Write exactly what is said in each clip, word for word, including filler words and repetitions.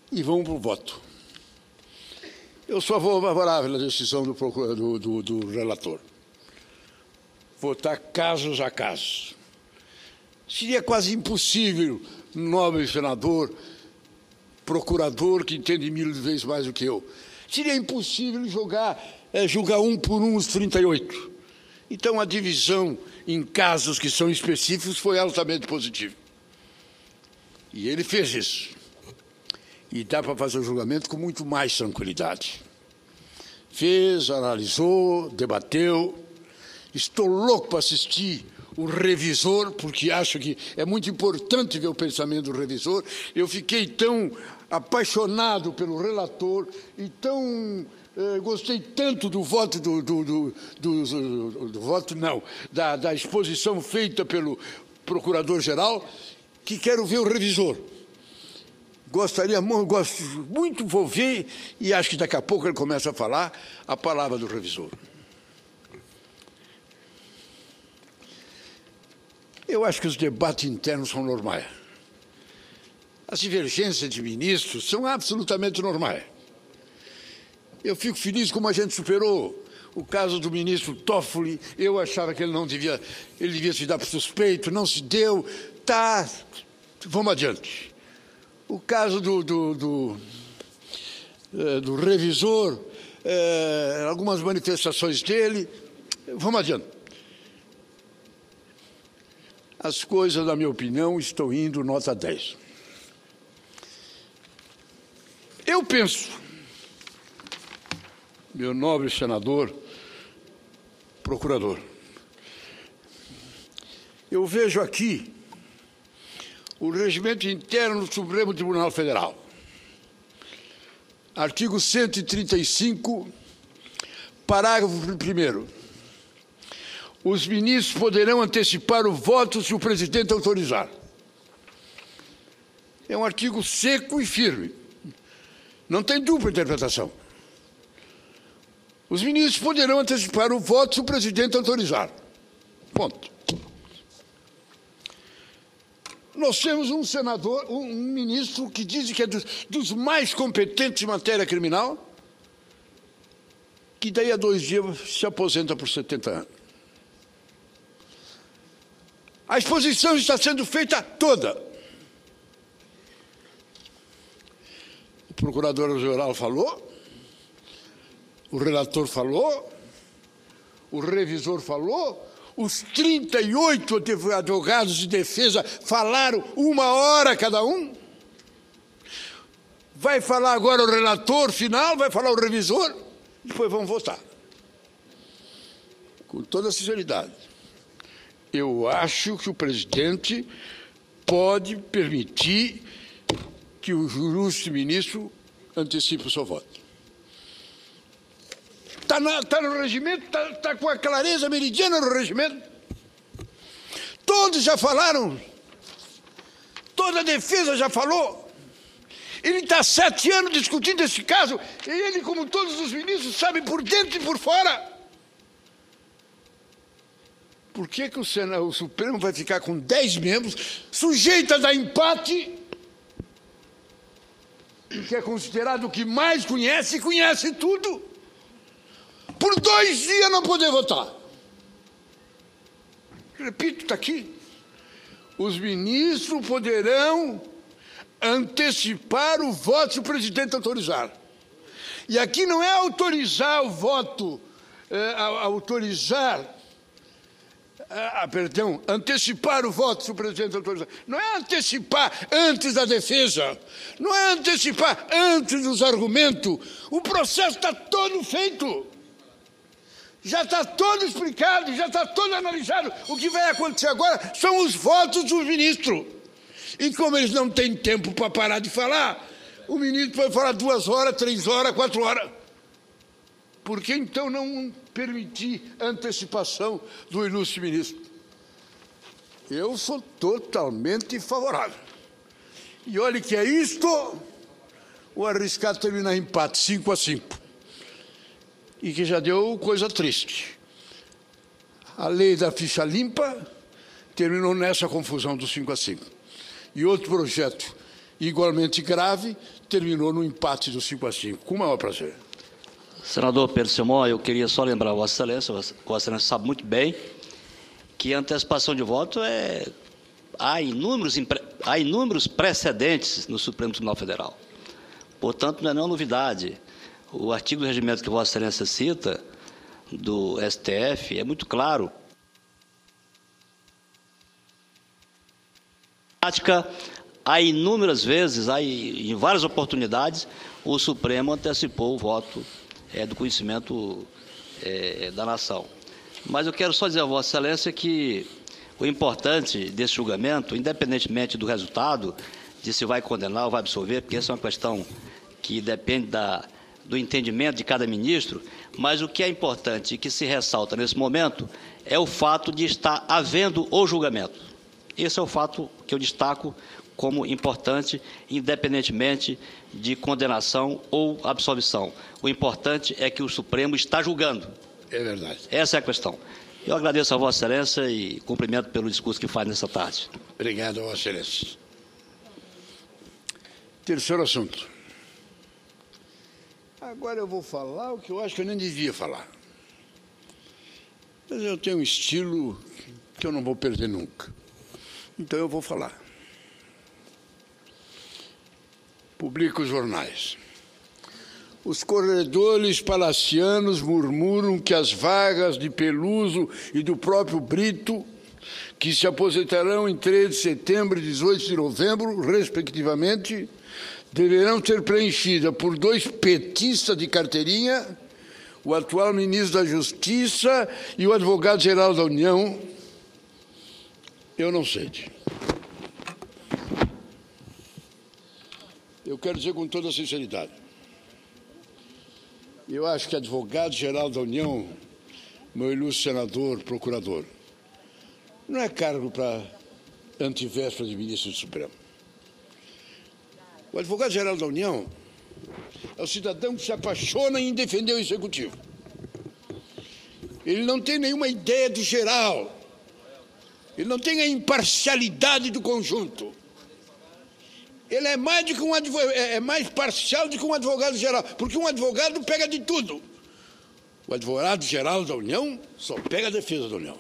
e vamos para o voto. Eu só vou favorável à decisão do, do, do, do relator. Votar casos a casos. Seria quase impossível, nobre senador, procurador, que entende mil vezes mais do que eu, seria impossível jogar, é, julgar um por um os trinta e oito. Então, a divisão em casos que são específicos foi altamente positiva. E ele fez isso. E dá para fazer o julgamento com muito mais tranquilidade. Fez, analisou, debateu. Estou louco para assistir o revisor, porque acho que é muito importante ver o pensamento do revisor. Eu fiquei tão apaixonado pelo relator e tão... Eh, gostei tanto do voto, do, do, do, do, do, do voto não, da, da exposição feita pelo procurador-geral, que quero ver o revisor. Gostaria gosto, muito, vou ver, e acho que daqui a pouco ele começa a falar a palavra do revisor. Eu acho que os debates internos são normais. As divergências de ministros são absolutamente normais. Eu fico feliz como a gente superou o caso do ministro Toffoli. Eu achava que ele não devia, ele devia se dar por suspeito, não se deu. Tá, vamos adiante. O caso do, do, do, do revisor, é, algumas manifestações dele, vamos adiante. As coisas, na minha opinião, estão indo nota dez. Eu penso, meu nobre senador, procurador, eu vejo aqui o regimento interno do Supremo Tribunal Federal. Artigo cento e trinta e cinco, parágrafo primeiro. Os ministros poderão antecipar o voto se o presidente autorizar. É um artigo seco e firme. Não tem dupla interpretação. Os ministros poderão antecipar o voto se o presidente autorizar. Ponto. Nós temos um senador, um ministro que diz que é dos, dos mais competentes em matéria criminal, que daí a dois dias se aposenta por setenta anos. A exposição está sendo feita toda. O procurador-geral falou, o relator falou, o revisor falou, os trinta e oito advogados de defesa falaram uma hora cada um. Vai falar agora o relator final, vai falar o revisor, depois vamos votar. Com toda sinceridade, eu acho que o presidente pode permitir que o ilustre ministro antecipe o seu voto. Está tá no regimento, está tá com a clareza meridiana no regimento. Todos já falaram, toda a defesa já falou. Ele está há sete anos discutindo esse caso, e ele, como todos os ministros, sabe por dentro e por fora. Por que, que o, Senado, o Supremo vai ficar com dez membros, sujeito a dar empate, que é considerado o que mais conhece e conhece tudo? Por dois dias não poder votar. Repito, está aqui. Os ministros poderão antecipar o voto se o presidente autorizar. E aqui não é autorizar o voto, é, autorizar, ah, perdão, antecipar o voto se o presidente autorizar. Não é antecipar antes da defesa, não é antecipar antes dos argumentos. O processo está todo feito. Já está todo explicado, já está todo analisado. O que vai acontecer agora são os votos dos ministros. E como eles não têm tempo para parar de falar, o ministro pode falar duas horas, três horas, quatro horas. Por que então não permitir a antecipação do ilustre ministro? Eu sou totalmente favorável. E olhe que é isto, o arriscado terminar empate, cinco a cinco. E que já deu coisa triste. A lei da ficha limpa terminou nessa confusão dos cinco a cinco. E outro projeto igualmente grave terminou no empate do cinco a cinco. Com o maior prazer. Senador Pedro Simão, eu queria só lembrar a Vossa Excelência, Vossa Excelência sabe muito bem que a antecipação de voto é... Há inúmeros, há inúmeros precedentes no Supremo Tribunal Federal. Portanto, não é nenhuma novidade. O artigo do regimento que Vossa Excelência cita, do S T F, é muito claro. Na prática, há inúmeras vezes, há em várias oportunidades, o Supremo antecipou o voto é, do conhecimento é, da nação. Mas eu quero só dizer a Vossa Excelência que o importante desse julgamento, independentemente do resultado, de se vai condenar ou vai absolver, porque essa é uma questão que depende da, do entendimento de cada ministro, mas o que é importante e que se ressalta nesse momento é o fato de estar havendo o julgamento. Esse é o fato que eu destaco como importante, independentemente de condenação ou absolvição. O importante é que o Supremo está julgando. É verdade. Essa é a questão. Eu agradeço a Vossa Excelência e cumprimento pelo discurso que faz nessa tarde. Obrigado, Vossa Excelência. Terceiro assunto. Agora eu vou falar o que eu acho que eu nem devia falar. Mas eu tenho um estilo que eu não vou perder nunca. Então eu vou falar. Publico os jornais. Os corredores palacianos murmuram que as vagas de Peluso e do próprio Brito, que se aposentarão em três de setembro e dezoito de novembro, respectivamente, deverão ser preenchidas por dois petistas de carteirinha, o atual ministro da Justiça e o advogado-geral da União. Eu não sei. Eu quero dizer com toda a sinceridade. Eu acho que advogado-geral da União, meu ilustre senador, procurador, não é cargo para antivéspera de ministro do Supremo. O advogado-geral da União é o cidadão que se apaixona em defender o Executivo. Ele não tem nenhuma ideia do geral. Ele não tem a imparcialidade do conjunto. Ele é mais, do que um advogado, é mais parcial do que um advogado-geral, porque um advogado pega de tudo. O advogado-geral da União só pega a defesa da União.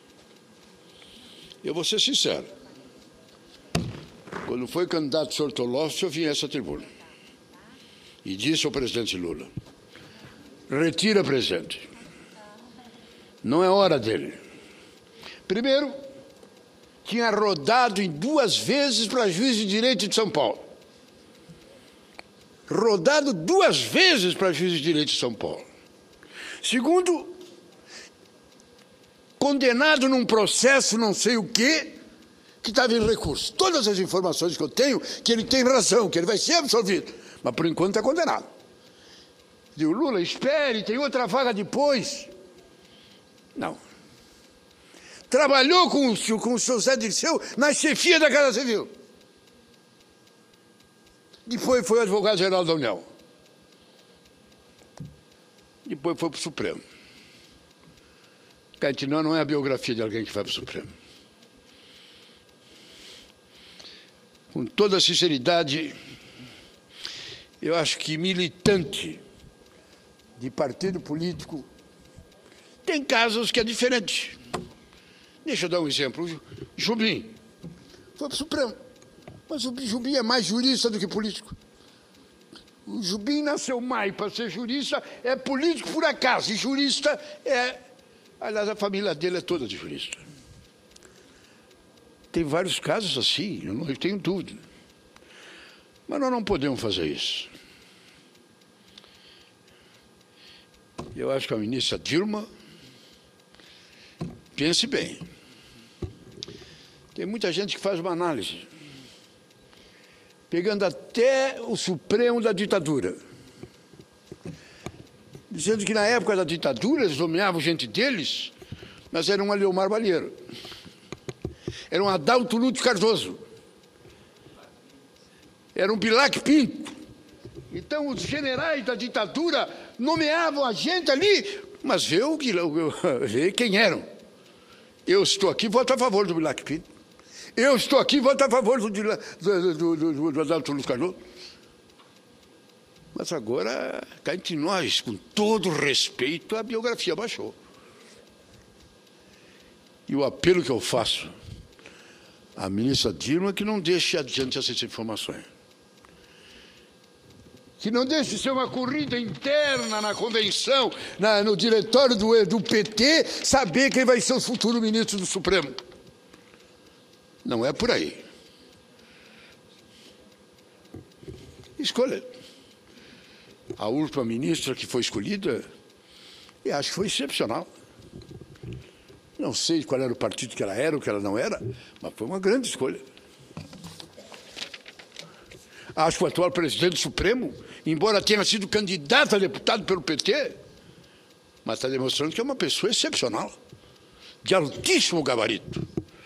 Eu vou ser sincero. Quando foi candidato o senhor Tolócio, eu vim a essa tribuna e disse ao presidente Lula: retira, presidente. Não é hora dele. Primeiro, tinha rodado em duas vezes para juiz de direito de São Paulo. Rodado duas vezes para juiz de direito de São Paulo. Segundo, condenado num processo não sei o quê, que estava em recurso. Todas as informações que eu tenho, que ele tem razão, que ele vai ser absolvido. Mas, por enquanto, está condenado. E o Lula, espere, tem outra vaga depois. Não. Trabalhou com o, com o José Dirceu na chefia da Casa Civil. Depois foi advogado-geral da União. Depois foi para o Supremo. Caetano não é a biografia de alguém que vai para o Supremo. Com toda a sinceridade, eu acho que militante de partido político tem casos que é diferente. Deixa eu dar um exemplo. O Jubim foi para o Supremo. Mas o Jubim é mais jurista do que político. O Jubim nasceu mais para ser jurista, é político por acaso. E jurista é... Aliás, a família dele é toda de jurista. Tem vários casos assim, eu não eu tenho dúvida. Mas nós não podemos fazer isso. Eu acho que a ministra Dilma... Pense bem. Tem muita gente que faz uma análise, pegando até o Supremo da ditadura, dizendo que na época da ditadura eles nomeavam gente deles, mas era um Aleomar Balheiro, era um Adalto Lúcio Cardoso, era um Bilac Pinto. Então os generais da ditadura nomeavam a gente ali, mas vê, o que, vê quem eram. Eu estou aqui, voto a favor do Bilac Pinto. Eu estou aqui, voto a favor do, do, do, do, do Adalto Lúcio Cardoso. Mas agora, cá entre nós, com todo respeito, a biografia baixou. E o apelo que eu faço à ministra Dilma é que não deixe adiante essas informações. Que não deixe ser uma corrida interna na convenção, na, no diretório do, do P T, saber quem vai ser o futuro ministro do Supremo. Não é por aí. Escolha. A última ministra que foi escolhida, eu acho que foi excepcional. Não sei qual era o partido que ela era, ou que ela não era, mas foi uma grande escolha. Acho que o atual presidente do Supremo, embora tenha sido candidato a deputado pelo P T, mas está demonstrando que é uma pessoa excepcional, de altíssimo gabarito.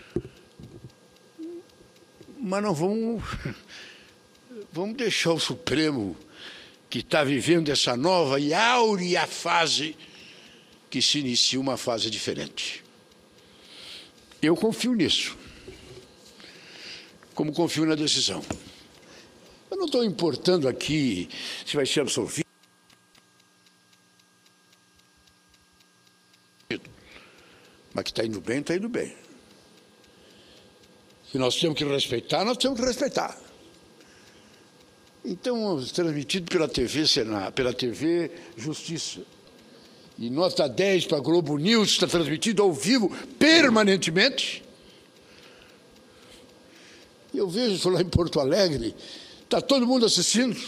Mas não vamos, vamos deixar o Supremo, que está vivendo essa nova e áurea fase, que se inicia uma fase diferente. Eu confio nisso, como confio na decisão. Eu não estou importando aqui se vai ser absolvido, mas que está indo bem, está indo bem. Se nós temos que respeitar, nós temos que respeitar. Então, transmitido pela T V Senado, pela T V Justiça, e nota dez para a Globo News, está transmitido ao vivo permanentemente. Eu vejo lá em Porto Alegre, está todo mundo assistindo.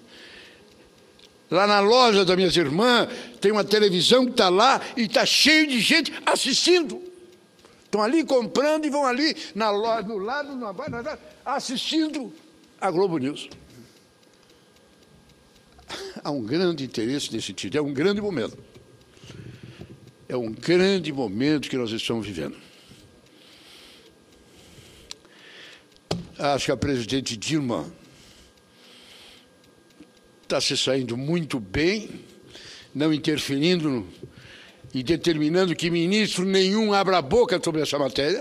Lá na loja das minhas irmãs, tem uma televisão que está lá e está cheio de gente assistindo. Estão ali comprando e vão ali na loja, no lado, na barra, assistindo a Globo News. Há um grande interesse nesse sentido, é um grande momento. É um grande momento que nós estamos vivendo. Acho que a presidente Dilma está se saindo muito bem, não interferindo e determinando que ministro nenhum abra a boca sobre essa matéria.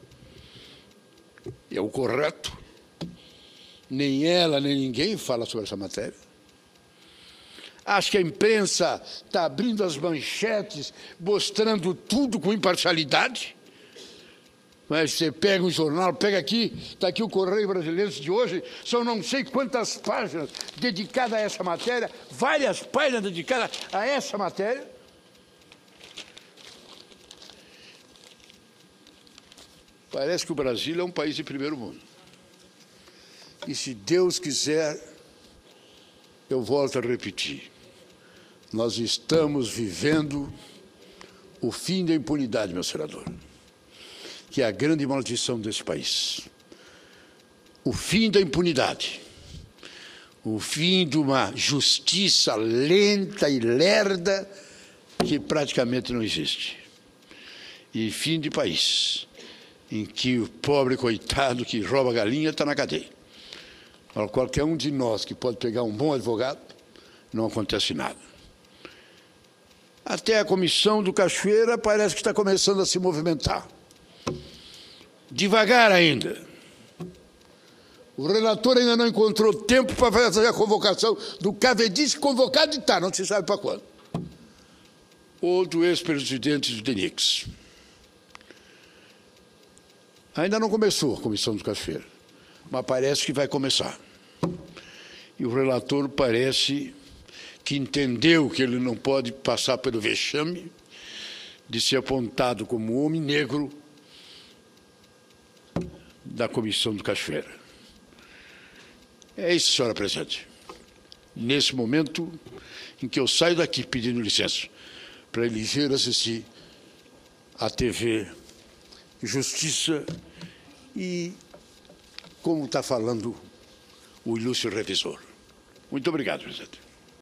É o correto. Nem ela, nem ninguém fala sobre essa matéria. Acho que a imprensa está abrindo as manchetes, mostrando tudo com imparcialidade. Mas você pega um jornal, pega aqui, está aqui o Correio Brasileiro de hoje, são não sei quantas páginas dedicadas a essa matéria, várias páginas dedicadas a essa matéria. Parece que o Brasil é um país de primeiro mundo. E se Deus quiser, eu volto a repetir, nós estamos vivendo o fim da impunidade, meu senador, que é a grande maldição desse país. O fim da impunidade, o fim de uma justiça lenta e lerda que praticamente não existe. E fim de país em que o pobre coitado que rouba galinha está na cadeia. Qualquer um de nós que pode pegar um bom advogado, não acontece nada. Até a comissão do Cachoeira parece que está começando a se movimentar. Devagar ainda. O relator ainda não encontrou tempo para fazer a convocação do Cavedis, convocado e está, não se sabe para quando. Ou do ex-presidente do D N I X. Ainda não começou a comissão do Cachoeira, mas parece que vai começar. E o relator parece que entendeu que ele não pode passar pelo vexame de ser apontado como homem negro da comissão do Cachoeira. É isso, senhora presidente. Nesse momento em que eu saio daqui pedindo licença para eleger assistir a T V Justiça e como está falando o ilustre revisor. Muito obrigado, presidente.